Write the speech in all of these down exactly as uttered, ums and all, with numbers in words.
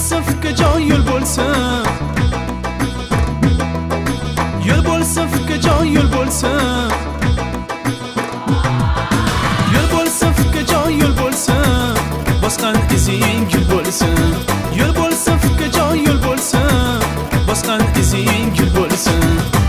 bo'lsa fikr joy yo'l bo'lsa, yo'l bo'lsa fikr joy yo'l bo'lsa, yo'l bo'lsa fikr joy yo'l bo'lsa, bosgan izing gul bo'lsin. Yo'l bo'lsa fikr joy yo'l bo'lsa, bosgan izing gul bo'lsin.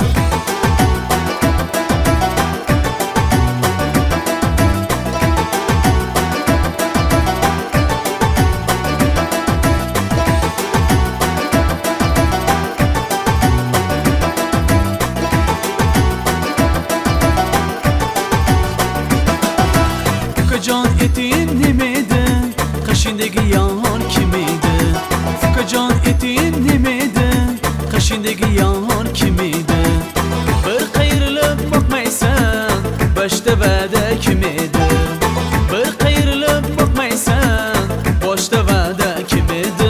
Fukajon etin nimedi, qashindagi yon kim edi? Fukajon etin nimedi, qashindagi yon kim edi? Bir qayrilib boqmaysan, boshda va'da kim edi? Bir qayrilib boqmaysan, boshda va'da kim edi?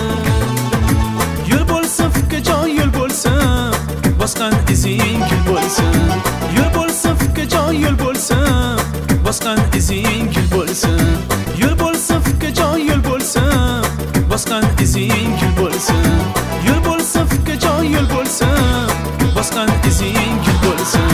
Yo'l bo'lsa fikr joy yo'l bo'lsa, bosgan izing gul bo'lsin. Yo'l bo'lsa fikr joy yo'l bo'lsa, bosgan izing gul bo'lsin. Yo'l bo'lsa fikr joy yo'l bo'lsa, bosgan izing gul bo'lsin. Yo'l bo'lsa fikr joy yo'l bo'lsa, bosgan izing gul bo'lsin.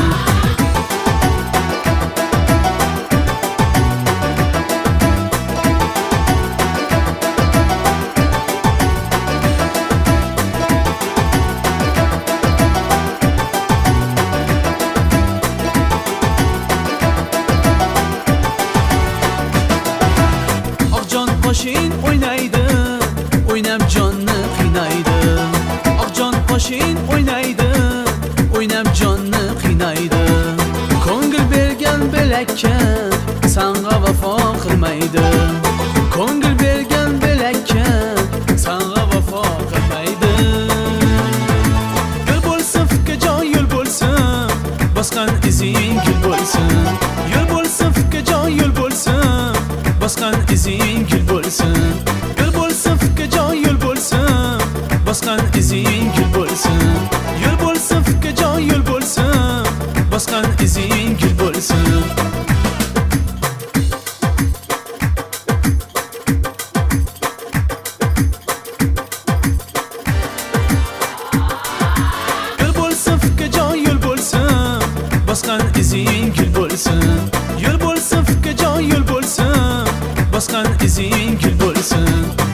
Qo'shin o'ynaydi, o'ynab jonni qiynaydi. Oqjon qo'shin o'ynaydi, o'ynab jonni qiynaydi. Ko'ngil bergan belakka senga vafo qilmaydi. Ko'ngil bergan belakka senga vafo qilmaydi. Yo'l bo'lsa fikr joy yo'l bo'lsa, bosgan izing gul bo'lsin. Yo'l bo'lsa fikr joy yo'l bo'lsa, bosgan izing gul bo'lsin. Yo'l bo'lsa fikr joy yo'l bo'lsa, bosgan izing gul bo'lsin. Yo'l bo'lsa fikr joy yo'l bo'lsa, bosgan izing gul bo'lsin. Yo'l bo'lsa fikr joy yo'l bo'lsa, bosgan izing gul bo'lsin. Yo'l bo'lsa fikr joy yo'l bo'lsa, bosgan izing gul bo'lsin.